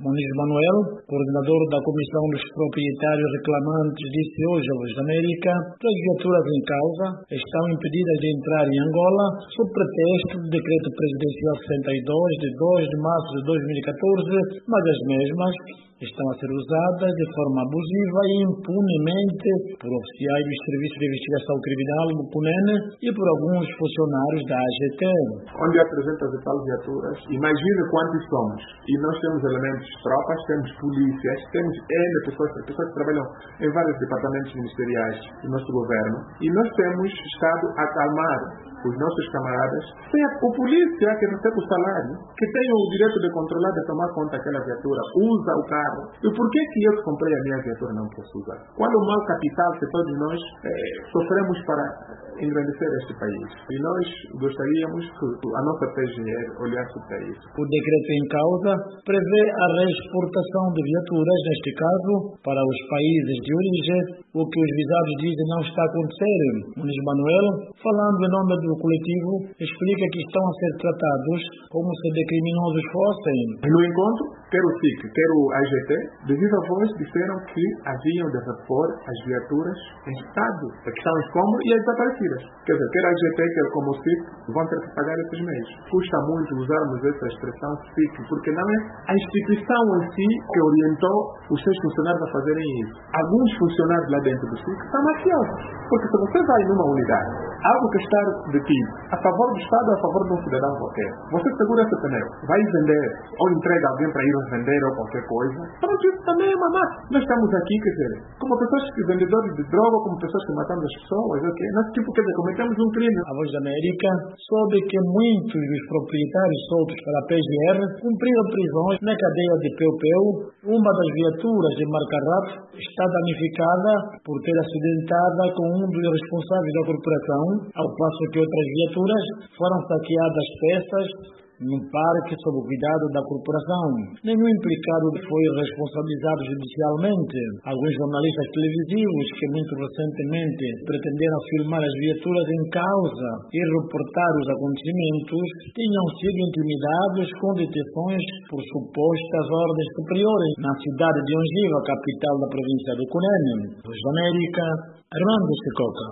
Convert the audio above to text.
Muniz Manuel, coordenador da Comissão dos Proprietários Reclamantes, disse hoje à Voz da América que as viaturas em causa estão impedidas de entrar em Angola sob pretexto do Decreto Presidencial 62 de 2 de março de 2014, mas as mesmas estão a ser usadas de forma abusiva e impunemente por oficiais dos Serviços de Investigação Criminal do CUNEN e por alguns funcionários da AGT. Onde apresenta as tal viaturas, imagine quantos somos. E nós temos elementos de tropas, temos polícias, temos pessoas que trabalham em vários departamentos ministeriais do nosso governo. E nós temos estado a acalmar os nossos camaradas, sem o polícia que recebe o salário, que tem o direito de controlar, de tomar conta daquela viatura, usa o carro. E por que eu que comprei a minha viatura não posso usar? Qual é o mau capital que todos nós sofremos para engrandecer este país? E nós gostaríamos que a nossa PGR olhasse para isso. O decreto em causa prevê a reexportação de viaturas, neste caso, para os países de origem, o que os visados dizem não está a acontecer. Muniz Manuel, falando em nome do coletivo, explica que estão a ser tratados como se de criminosos fossem. No encontro, quer o SIC, quer o AGT, de viva voz disseram que haviam de repor as viaturas em estado de que estão em escombro e as desaparecidas. Quer dizer, quer a AGT, quer como o SIC, vão ter que pagar esses meios. Custa muito usarmos essa expressão SIC, porque não é a instituição em si que orientou os seus funcionários a fazerem isso. Alguns funcionários lá dentro do SIC são mafiosos. Porque se você vai numa unidade, algo que está detido, a favor do Estado ou a favor de um cidadão qualquer, você segura esse pneu, vai vender, ou entrega alguém para ir vender ou qualquer coisa, pronto, isso também é uma máfia. Nós estamos aqui, quer dizer, como pessoas que vendedores de droga, como pessoas que matamos as pessoas, ok? Nós, tipo, quer dizer, cometemos um crime. A Voz da América soube que muitos dos proprietários soltos pela PGR cumpriram prisões na cadeia de Peu-Peu. Uma das viaturas de marca RAF está danificada por ter acidentada com um dos responsáveis da corporação, ao passo que outras viaturas foram saqueadas peças no parque sob o cuidado da corporação. Nenhum implicado foi responsabilizado judicialmente. Alguns jornalistas televisivos que muito recentemente pretenderam filmar as viaturas em causa e reportar os acontecimentos tinham sido intimidados com detenções por supostas ordens superiores na cidade de Ongiva, capital da província do Cunene. Voz da América, Armando Secoca.